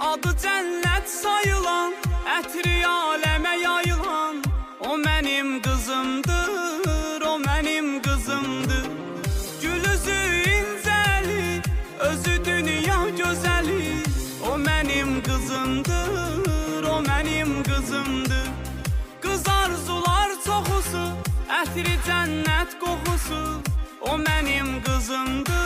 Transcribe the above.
Adı cənnət sayılan, ətri aləmə yayılan, o mənim qızımdır, o mənim qızımdır. Gül üzü incəli, özü dünya gözəli, o mənim qızımdır, o mənim qızımdır. Qız arzular çoxusu, ətri cənnət qoxusu, o mənim qızımdır.